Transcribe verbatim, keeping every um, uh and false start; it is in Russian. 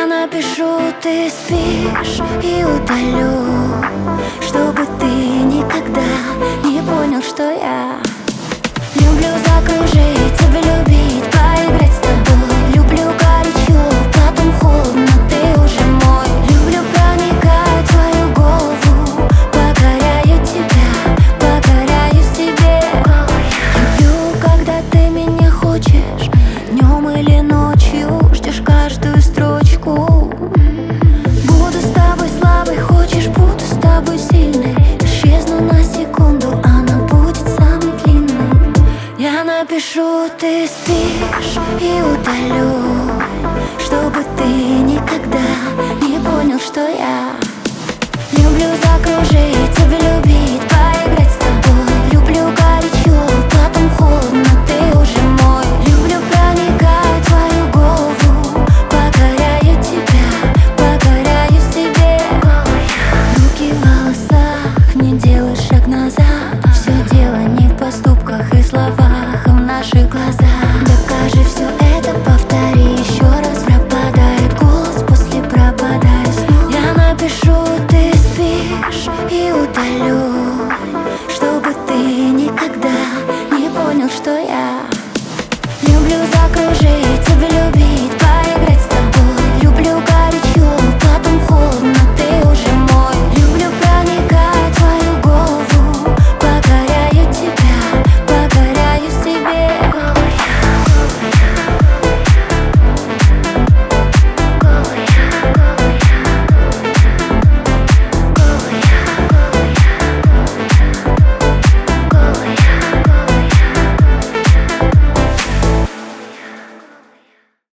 напишу, ты спишь, и удалю, чтобы ты никогда не понял, что я люблю закружить, тебя любить, поиграть с тобой. Люблю горячо, потом холодно, ты уже мой. Люблю проникать в твою голову, покоряю тебя, покоряю себе. Люблю, когда ты меня хочешь, днем или ночью, ждешь каждую строчку. Буду с тобой слабой, хочешь, буду с тобой сильной. Исчезну на секунду, она будет самой длинной. Я напишу, ты спишь, и удалю, чтобы ты никогда не понял, что я люблю закружить, тебя любить, поиграть с тобой. Люблю горячо, потом холодно, ты уже мой. Люблю проникать в твою голову, покоряю тебя, покоряю себе. Руки в волосах, не делай шаг назад. Все дело не в поступках и словах, а в наших глазах. Докажи все это, повтори еще раз. Пропадает голос, после пропадает снова. Я напишу, ты спишь, и удалю, чтобы ты никогда не понял, что я люблю закружить тебя.